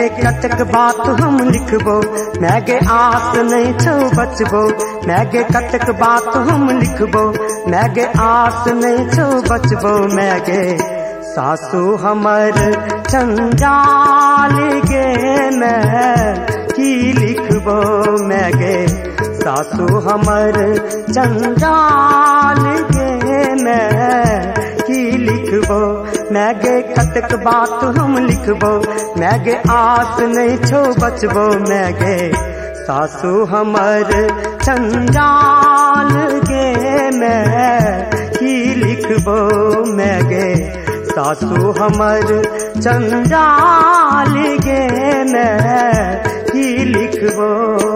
मैगे कतक बात हम लिखबो, मैगे आस नहीं छो बचबो। मैगे कतक बात हम लिखबो, मैगे आस नहीं छो बचबो। मैगे सासू हमर जंजाल गे मैं की लिखबो। मैगे सासू हमर जंजाल गे मैं की लिखबो। मैगे कतक बात हम लिखबो, मैगे आस नहीं छो बचबो। मैगे सासू हमर जंजाल गे मैं की लिखबो। मैगे सासू हमर जंजाल गे मैं की लिखबो।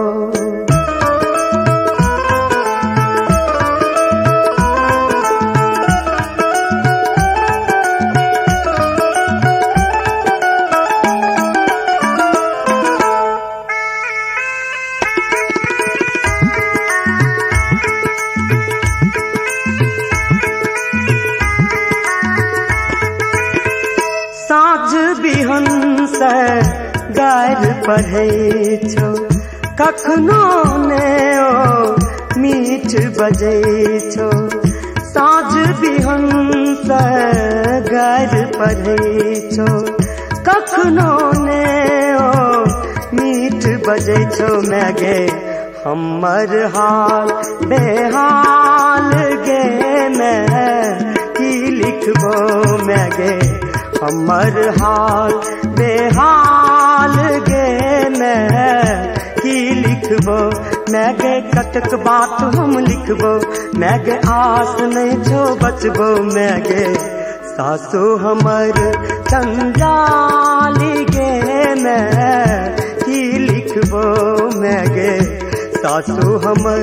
साँझ बिहन से गार पढ़े छो, कखनो ने ओ मीठ बजे छो। साँझ बिहन से गार पढ़े छो, कखनो ने ओ मीठ बजे छो। मैगे हमर हाल बेहाल गे मैं की लिखबो। मैगे हमर हाल बेहाल गे मैं की लिखबो। मैगे कतक बात हम लिखबो, मैगे आस नहीं छो बचबो। मैगे सासू हमर जंजाल गे मैं की लिखबो। मैगे सासू हमर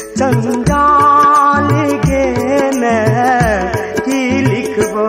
जंजाल गे मैं की लिखबो।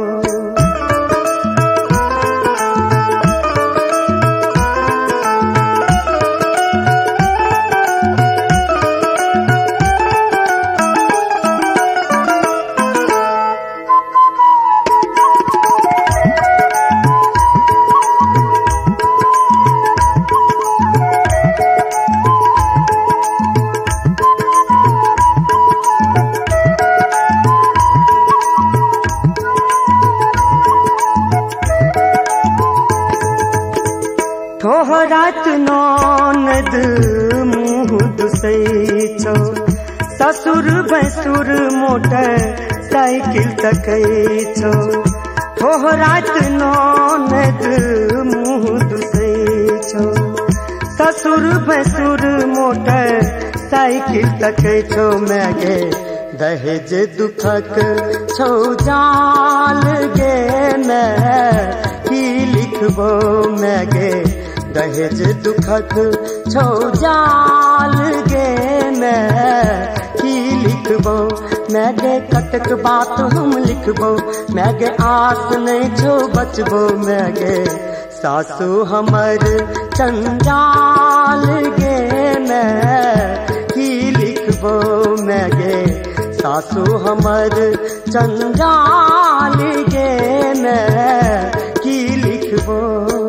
थोहरात ननद मुँह दुसै छो, ससुर भैसुर मोटर साइकिल तकै छो। थोहरात ननद मुँह दुसै छो, ससुर भैसुर मोटर साइकिल तकै छो। मैगे दहेज दुखक छो जाल गे मैं की लिखबो। मैगे दहेज दुखक छो जाल गे मैं की लिखबो। मैगे कतक बात हम लिखबो, मैगे आस नहीं छो बचबो। मैगे सासू हमर जंजाल गे मैं की लिखबो। मैगे सासू हमर जंजाल गे मैं की लिखबो।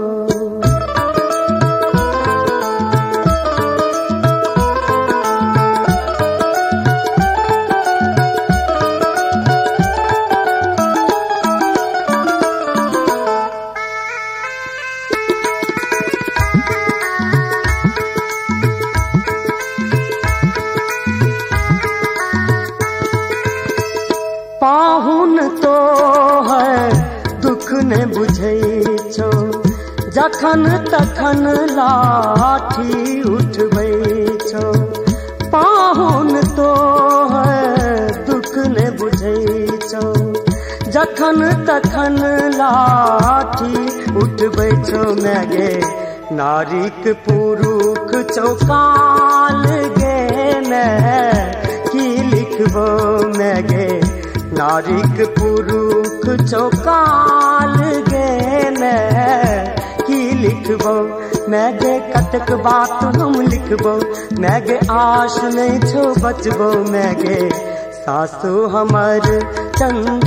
पाहुन तो है दुख ने बुझै छो, जखन तखन लाठी उठबै छो। पाहुन तो है दुख ने बुझै छो, जखन तखन लाठी उठबै छो। मैगे नारीक पुरुष चौकाल गे मैं की लिखबो। मैगे नारीक पुरुष चौकाल गे मैं की लिखबो। मैगे कतक बात हम लिखबो, मैगे आश नहीं छो बचबो। मैगे सासू हमर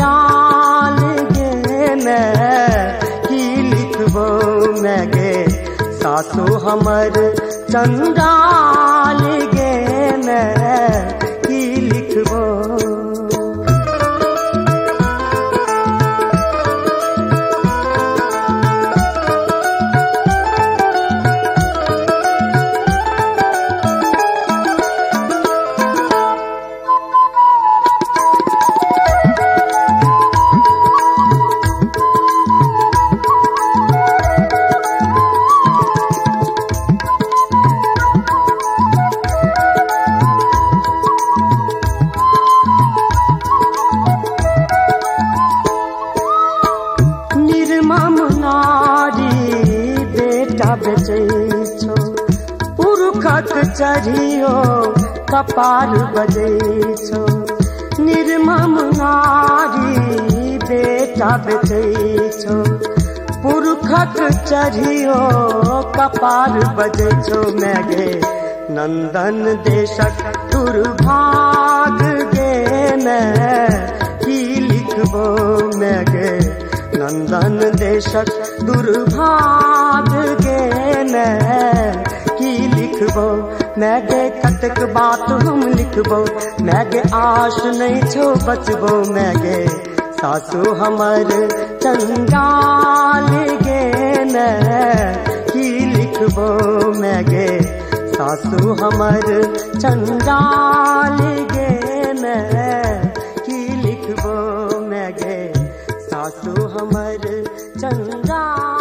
जंजाल गे मैं की लिखबो। मैगे सासु हमर चंडाल गे मैं की लिखबो। बजैछो पुरखक चढ़ियो कपार बजैछो। निर्मम नारी बेटा बजैछो पुरखक चढ़ियो कपार बजैछो। मैं गे नंदन देशक दुर्भाग गे मैं की लिखबो। मैं गे नंदन देशक दुर्भाग गे मैं की लिखबो। मैं गे कतक बात हम लिखबो। मैं गे आश नहीं छो बचबो। मैं गे सासु हमर चंडाल गे मैं की लिखबो। मैं गे सासु हमर चंडाल गे मैं की लिखबो। मैं गे सासु हमर चंडाल